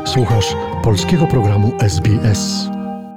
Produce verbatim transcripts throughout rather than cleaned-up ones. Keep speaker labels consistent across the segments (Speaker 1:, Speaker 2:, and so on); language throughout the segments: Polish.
Speaker 1: Słuchasz polskiego programu S B S.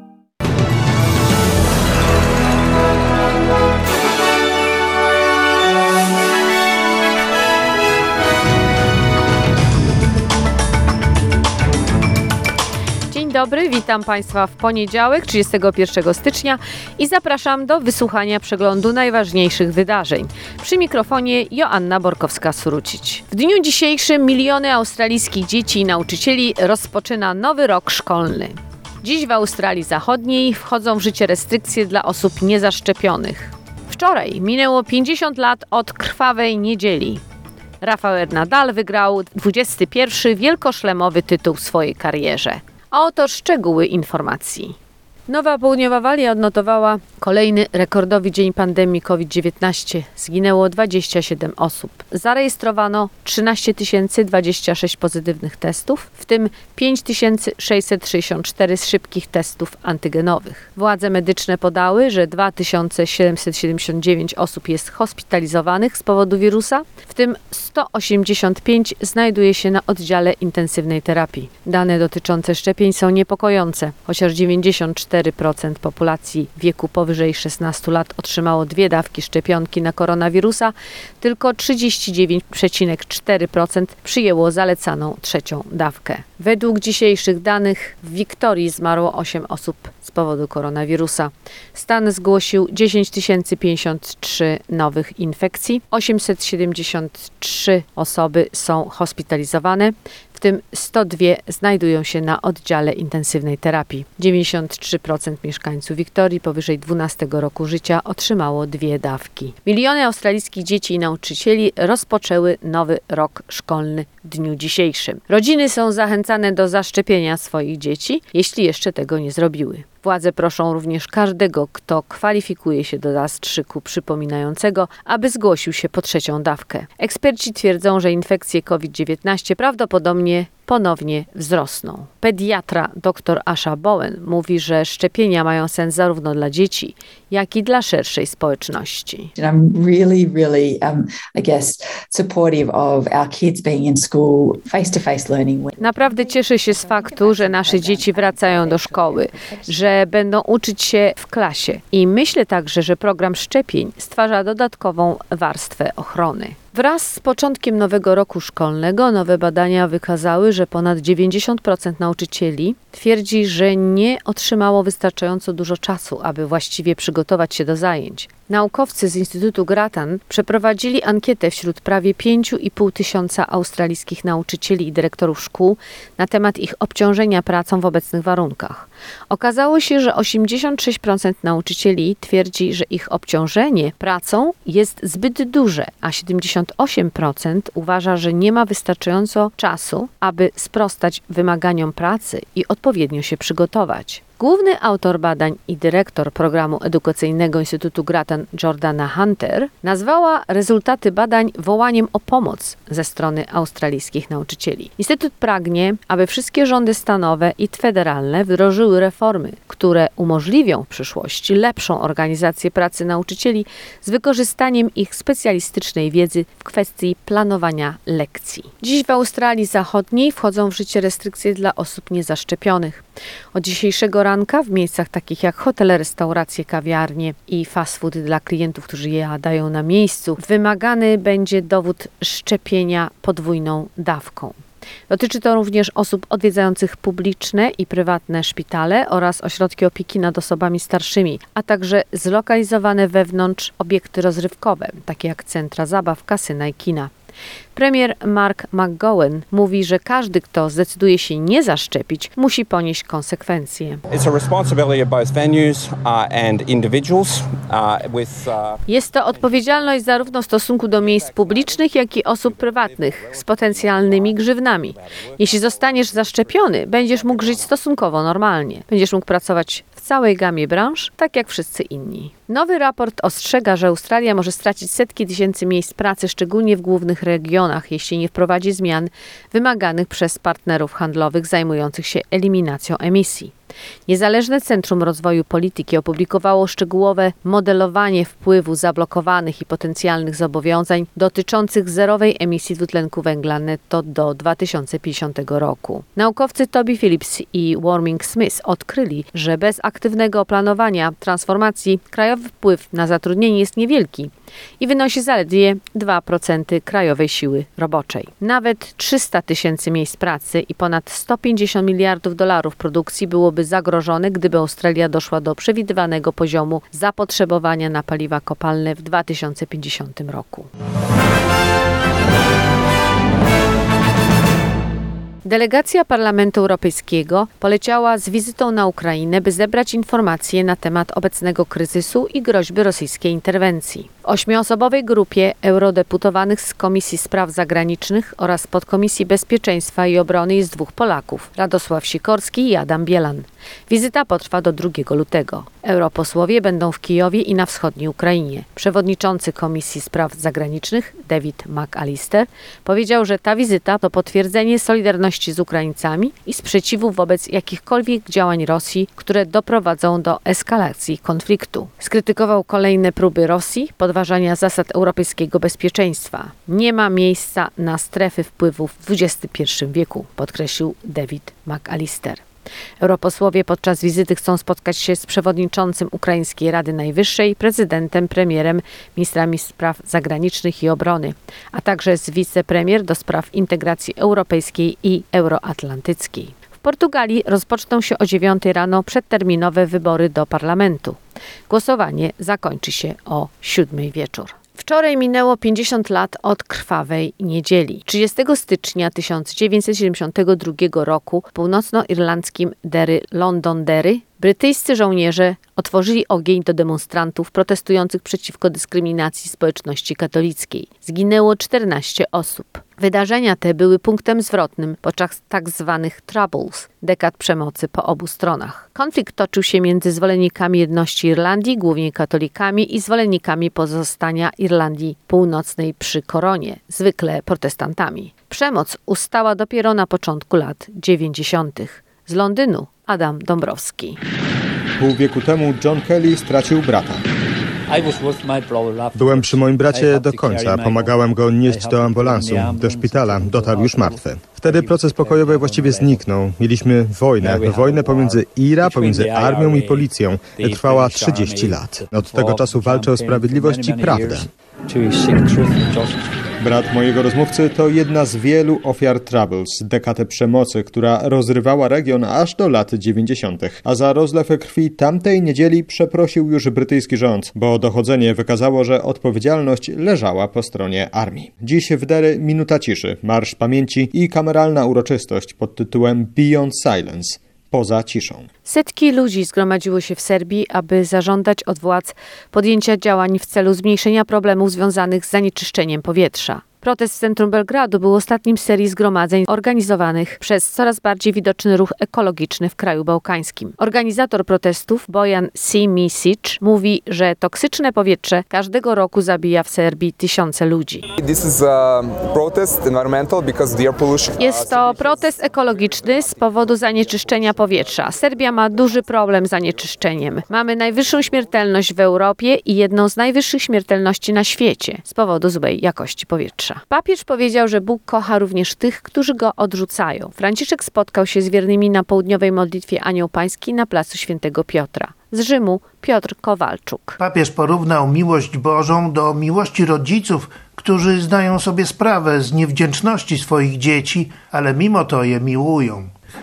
Speaker 2: Dzień dobry, witam Państwa w poniedziałek, trzydziestego pierwszego stycznia i zapraszam do wysłuchania przeglądu najważniejszych wydarzeń. Przy mikrofonie Joanna Borkowska-Surucić. W dniu dzisiejszym miliony australijskich dzieci i nauczycieli rozpoczyna nowy rok szkolny. Dziś w Australii Zachodniej wchodzą w życie restrykcje dla osób niezaszczepionych. Wczoraj minęło pięćdziesiąt lat od krwawej niedzieli. Rafael Nadal wygrał dwudziesty pierwszy wielkoszlemowy tytuł w swojej karierze. A oto szczegóły informacji. Nowa Południowa Walia odnotowała kolejny rekordowy dzień pandemii COVID dziewiętnaście. Zginęło dwadzieścia siedem osób. Zarejestrowano trzynaście tysięcy dwadzieścia sześć pozytywnych testów, w tym pięć tysięcy sześćset sześćdziesiąt cztery szybkich testów antygenowych. Władze medyczne podały, że dwa tysiące siedemset siedemdziesiąt dziewięć osób jest hospitalizowanych z powodu wirusa, w tym sto osiemdziesiąt pięć znajduje się na oddziale intensywnej terapii. Dane dotyczące szczepień są niepokojące, chociaż dziewięćdziesiąt cztery procent populacji wieku powyżej szesnastu lat otrzymało dwie dawki szczepionki na koronawirusa, tylko trzydzieści dziewięć przecinek cztery procent przyjęło zalecaną trzecią dawkę. Według dzisiejszych danych w Wiktorii zmarło osiem osób z powodu koronawirusa. Stan zgłosił dziesięć tysięcy pięćdziesiąt trzy nowych infekcji, osiemset siedemdziesiąt trzy osoby są hospitalizowane, w tym sto dwa znajdują się na oddziale intensywnej terapii. dziewięćdziesiąt trzy procent mieszkańców Wiktorii powyżej dwunastego roku życia otrzymało dwie dawki. Miliony australijskich dzieci i nauczycieli rozpoczęły nowy rok szkolny w dniu dzisiejszym. Rodziny są zachęcane do zaszczepienia swoich dzieci, jeśli jeszcze tego nie zrobiły. Władze proszą również każdego, kto kwalifikuje się do zastrzyku przypominającego, aby zgłosił się po trzecią dawkę. Eksperci twierdzą, że infekcje COVID dziewiętnaście prawdopodobnie ponownie wzrosną. Pediatra dr Asha Bowen mówi, że szczepienia mają sens zarówno dla dzieci, jak i dla szerszej społeczności.
Speaker 3: I'm really, really, um, I guess, supportive of our kids being in school, face-to-face learning.
Speaker 2: Naprawdę cieszę się z faktu, że nasze dzieci wracają do szkoły, że będą uczyć się w klasie. I myślę także, że program szczepień stwarza dodatkową warstwę ochrony. Wraz z początkiem nowego roku szkolnego nowe badania wykazały, że ponad dziewięćdziesiąt procent nauczycieli twierdzi, że nie otrzymało wystarczająco dużo czasu, aby właściwie przygotować się do zajęć. Naukowcy z Instytutu Grattan przeprowadzili ankietę wśród prawie pięć i pół tysiąca australijskich nauczycieli i dyrektorów szkół na temat ich obciążenia pracą w obecnych warunkach. Okazało się, że osiemdziesiąt sześć procent nauczycieli twierdzi, że ich obciążenie pracą jest zbyt duże, a siedemdziesiąt osiem procent uważa, że nie ma wystarczająco czasu, aby sprostać wymaganiom pracy i odpowiednio się przygotować. Główny autor badań i dyrektor programu edukacyjnego Instytutu Grattan Jordana Hunter nazwała rezultaty badań wołaniem o pomoc ze strony australijskich nauczycieli. Instytut pragnie, aby wszystkie rządy stanowe i federalne wdrożyły reformy, które umożliwią w przyszłości lepszą organizację pracy nauczycieli z wykorzystaniem ich specjalistycznej wiedzy w kwestii planowania lekcji. Dziś w Australii Zachodniej wchodzą w życie restrykcje dla osób niezaszczepionych. Od dzisiejszego ranka w miejscach takich jak hotele, restauracje, kawiarnie i fast food dla klientów, którzy jadają na miejscu, wymagany będzie dowód szczepienia podwójną dawką. Dotyczy to również osób odwiedzających publiczne i prywatne szpitale oraz ośrodki opieki nad osobami starszymi, a także zlokalizowane wewnątrz obiekty rozrywkowe, takie jak centra zabaw, kasyna i kina. Premier Mark McGowan mówi, że każdy, kto zdecyduje się nie zaszczepić, musi ponieść konsekwencje. Jest to odpowiedzialność zarówno w stosunku do miejsc publicznych, jak i osób prywatnych z potencjalnymi grzywnami. Jeśli zostaniesz zaszczepiony, będziesz mógł żyć stosunkowo normalnie. Będziesz mógł pracować w całej gamie branż, tak jak wszyscy inni. Nowy raport ostrzega, że Australia może stracić setki tysięcy miejsc pracy, szczególnie w głównych regionach, jeśli nie wprowadzi zmian wymaganych przez partnerów handlowych zajmujących się eliminacją emisji. Niezależne Centrum Rozwoju Polityki opublikowało szczegółowe modelowanie wpływu zablokowanych i potencjalnych zobowiązań dotyczących zerowej emisji dwutlenku węgla netto do dwa tysiące pięćdziesiątego roku. Naukowcy Toby Phillips i Warming Smith odkryli, że bez aktywnego planowania transformacji krajowy wpływ na zatrudnienie jest niewielki i wynosi zaledwie dwa procent krajowej siły roboczej. Nawet trzysta tysięcy miejsc pracy i ponad sto pięćdziesiąt miliardów dolarów produkcji byłoby zagrożone, gdyby Australia doszła do przewidywanego poziomu zapotrzebowania na paliwa kopalne w dwa tysiące pięćdziesiątym roku. Delegacja Parlamentu Europejskiego poleciała z wizytą na Ukrainę, by zebrać informacje na temat obecnego kryzysu i groźby rosyjskiej interwencji. W ośmioosobowej grupie eurodeputowanych z Komisji Spraw Zagranicznych oraz Podkomisji Bezpieczeństwa i Obrony jest dwóch Polaków, Radosław Sikorski i Adam Bielan. Wizyta potrwa do drugiego lutego. Europosłowie będą w Kijowie i na wschodniej Ukrainie. Przewodniczący Komisji Spraw Zagranicznych David McAllister powiedział, że ta wizyta to potwierdzenie solidarności z Ukraińcami i sprzeciwu wobec jakichkolwiek działań Rosji, które doprowadzą do eskalacji konfliktu. Skrytykował kolejne próby Rosji podważania zasad europejskiego bezpieczeństwa. Nie ma miejsca na strefy wpływów w dwudziestym pierwszym wieku, podkreślił David McAllister. Europosłowie podczas wizyty chcą spotkać się z przewodniczącym Ukraińskiej Rady Najwyższej, prezydentem, premierem, ministrami spraw zagranicznych i obrony, a także z wicepremier do spraw integracji europejskiej i euroatlantyckiej. W Portugalii rozpoczną się o dziewiątej rano przedterminowe wybory do parlamentu. Głosowanie zakończy się o siódmej wieczór. Wczoraj minęło pięćdziesiąt lat od krwawej niedzieli. trzydziestego stycznia tysiąc dziewięćset siedemdziesiątego drugiego roku w północnoirlandzkim Derry, Londonderry, brytyjscy żołnierze otworzyli ogień do demonstrantów protestujących przeciwko dyskryminacji społeczności katolickiej. Zginęło czternaście osób. Wydarzenia te były punktem zwrotnym podczas tak zwanych Troubles, dekad przemocy po obu stronach. Konflikt toczył się między zwolennikami jedności Irlandii, głównie katolikami, i zwolennikami pozostania Irlandii Północnej przy koronie, zwykle protestantami. Przemoc ustała dopiero na początku lat dziewięćdziesiątych. Z Londynu Adam Dąbrowski.
Speaker 4: Pół wieku temu John Kelly stracił brata. Byłem przy moim bracie do końca. Pomagałem go nieść do ambulansu, do szpitala. Dotarł już martwy. Wtedy proces pokojowy właściwie zniknął. Mieliśmy wojnę. Wojnę pomiędzy I R A, pomiędzy armią i policją. Trwała trzydzieści lat. Od tego czasu walczę o sprawiedliwość i prawdę. Brat mojego rozmówcy to jedna z wielu ofiar Troubles, dekadę przemocy, która rozrywała region aż do lat dziewięćdziesiątych. A za rozlew krwi tamtej niedzieli przeprosił już brytyjski rząd, bo dochodzenie wykazało, że odpowiedzialność leżała po stronie armii. Dziś w Derry minuta ciszy, marsz pamięci i kameralna uroczystość pod tytułem Beyond Silence. Poza ciszą.
Speaker 2: Setki ludzi zgromadziło się w Serbii, aby zażądać od władz podjęcia działań w celu zmniejszenia problemów związanych z zanieczyszczeniem powietrza. Protest w centrum Belgradu był ostatnim z serii zgromadzeń organizowanych przez coraz bardziej widoczny ruch ekologiczny w kraju bałkańskim. Organizator protestów Bojan Simisic mówi, że toksyczne powietrze każdego roku zabija w Serbii tysiące ludzi. Jest to protest ekologiczny z powodu zanieczyszczenia powietrza. Serbia ma duży problem z zanieczyszczeniem. Mamy najwyższą śmiertelność w Europie i jedną z najwyższych śmiertelności na świecie z powodu złej jakości powietrza. Papież powiedział, że Bóg kocha również tych, którzy go odrzucają. Franciszek spotkał się z wiernymi na południowej modlitwie Anioł Pański na placu Świętego Piotra. Z Rzymu Piotr Kowalczuk.
Speaker 5: Papież porównał miłość Bożą do miłości rodziców, którzy zdają sobie sprawę z niewdzięczności swoich dzieci, ale mimo to je miłują.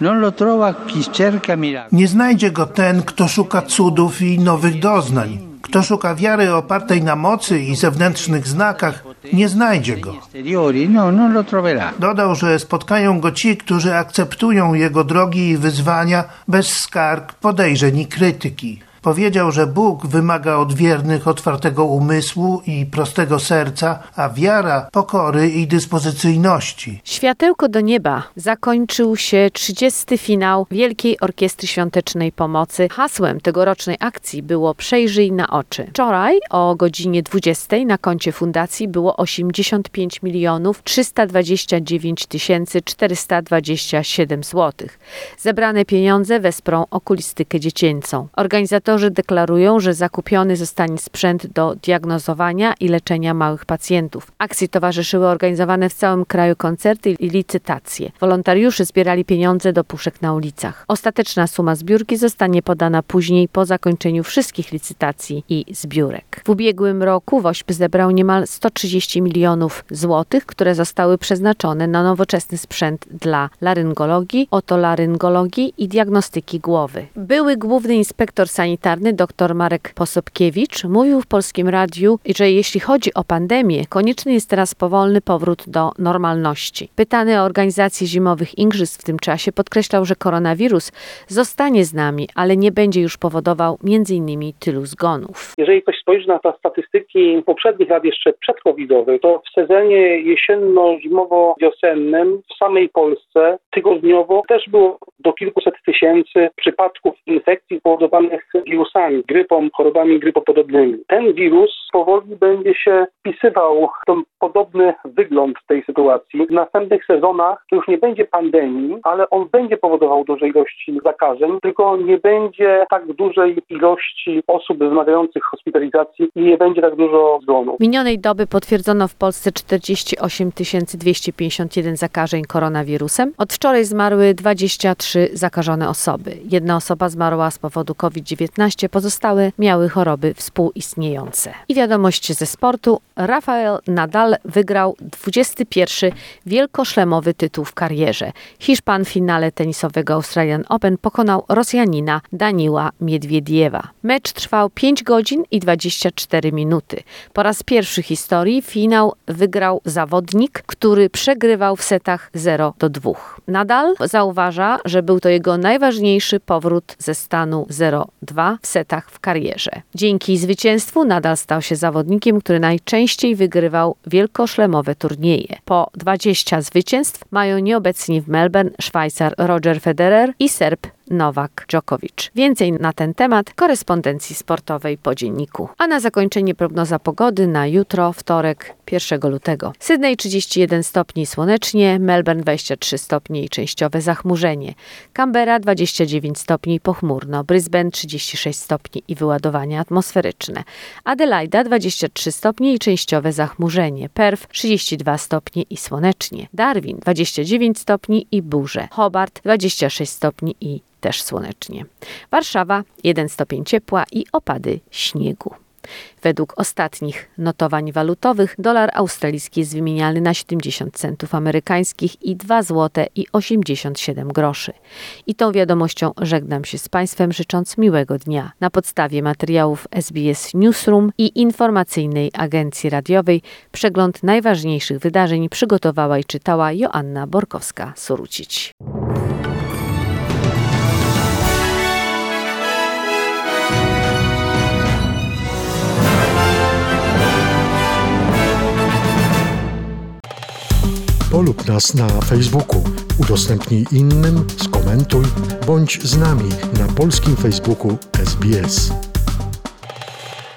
Speaker 5: Nie znajdzie go ten, kto szuka cudów i nowych doznań. Kto szuka wiary opartej na mocy i zewnętrznych znakach, nie znajdzie go. Dodał, że spotkają go ci, którzy akceptują jego drogi i wyzwania bez skarg, podejrzeń i krytyki. Powiedział, że Bóg wymaga od wiernych otwartego umysłu i prostego serca, a wiara pokory i dyspozycyjności.
Speaker 2: Światełko do nieba zakończył się trzydziesty finał Wielkiej Orkiestry Świątecznej Pomocy. Hasłem tegorocznej akcji było Przejrzyj na oczy. Wczoraj o godzinie dwudziestej na koncie fundacji było osiemdziesiąt pięć milionów trzysta dwadzieścia dziewięć tysięcy czterysta dwadzieścia siedem złotych. Zebrane pieniądze wesprą okulistykę dziecięcą. Organizatorzy deklarują, że zakupiony zostanie sprzęt do diagnozowania i leczenia małych pacjentów. Akcji towarzyszyły organizowane w całym kraju koncerty i licytacje. Wolontariusze zbierali pieniądze do puszek na ulicach. Ostateczna suma zbiórki zostanie podana później po zakończeniu wszystkich licytacji i zbiórek. W ubiegłym roku WOŚP zebrał niemal sto trzydzieści milionów złotych, które zostały przeznaczone na nowoczesny sprzęt dla laryngologii, otolaryngologii i diagnostyki głowy. Były główny inspektor sanitarny dr Marek Posobkiewicz mówił w Polskim Radiu, że jeśli chodzi o pandemię, konieczny jest teraz powolny powrót do normalności. Pytany o organizację zimowych igrzysk w tym czasie podkreślał, że koronawirus zostanie z nami, ale nie będzie już powodował między innymi tylu zgonów.
Speaker 6: Jeżeli ktoś spojrzy na te statystyki poprzednich lat jeszcze przedcovidowych, to w sezonie jesienno-zimowo-wiosennym w samej Polsce tygodniowo też było do kilkuset tysięcy przypadków infekcji powodowanych wirusami, grypą, chorobami grypopodobnymi. Ten wirus powoli będzie się wpisywał w ten podobny wygląd tej sytuacji. W następnych sezonach to już nie będzie pandemii, ale on będzie powodował duże ilości zakażeń, tylko nie będzie tak dużej ilości osób wymagających hospitalizacji i nie będzie tak dużo zgonów.
Speaker 2: Minionej doby potwierdzono w Polsce czterdzieści osiem tysięcy dwieście pięćdziesiąt jeden zakażeń koronawirusem. Od wczoraj zmarły dwadzieścia trzy zakażone osoby. Jedna osoba zmarła z powodu COVID dziewiętnaście, pozostałe miały choroby współistniejące. I wiadomość ze sportu. Rafael Nadal wygrał dwudziesty pierwszy wielkoszlemowy tytuł w karierze. Hiszpan w finale tenisowego Australian Open pokonał Rosjanina Daniła Miedwiediewa. Mecz trwał pięć godzin i dwadzieścia cztery minuty. Po raz pierwszy w historii finał wygrał zawodnik, który przegrywał w setach zero do dwóch. Nadal zauważa, że był to jego najważniejszy powrót ze stanu zero dwa w setach w karierze. Dzięki zwycięstwu Nadal stał się zawodnikiem, który najczęściej wygrywał wielkoszlemowe turnieje. Po dwadzieścia zwycięstw mają nieobecni w Melbourne Szwajcar Roger Federer i Serb Nowak Djokovic. Więcej na ten temat korespondencji sportowej po dzienniku. A na zakończenie prognoza pogody na jutro, wtorek, pierwszego lutego. Sydney trzydzieści jeden stopni słonecznie, Melbourne dwadzieścia trzy stopnie i częściowe zachmurzenie. Canberra dwadzieścia dziewięć stopni pochmurno, Brisbane trzydzieści sześć stopni i wyładowania atmosferyczne. Adelaida dwadzieścia trzy stopnie i częściowe zachmurzenie. Perth trzydzieści dwa stopnie i słonecznie. Darwin dwadzieścia dziewięć stopni i burze. Hobart dwadzieścia sześć stopni i też słonecznie. Warszawa jeden stopień ciepła i opady śniegu. Według ostatnich notowań walutowych dolar australijski jest wymienialny na siedemdziesiąt centów amerykańskich i dwa złote i osiemdziesiąt siedem groszy. I tą wiadomością żegnam się z Państwem, życząc miłego dnia. Na podstawie materiałów S B S Newsroom i informacyjnej agencji radiowej przegląd najważniejszych wydarzeń przygotowała i czytała Joanna Borkowska-Surucić.
Speaker 1: Polub nas na Facebooku, udostępnij innym, skomentuj, bądź z nami na polskim Facebooku S B S.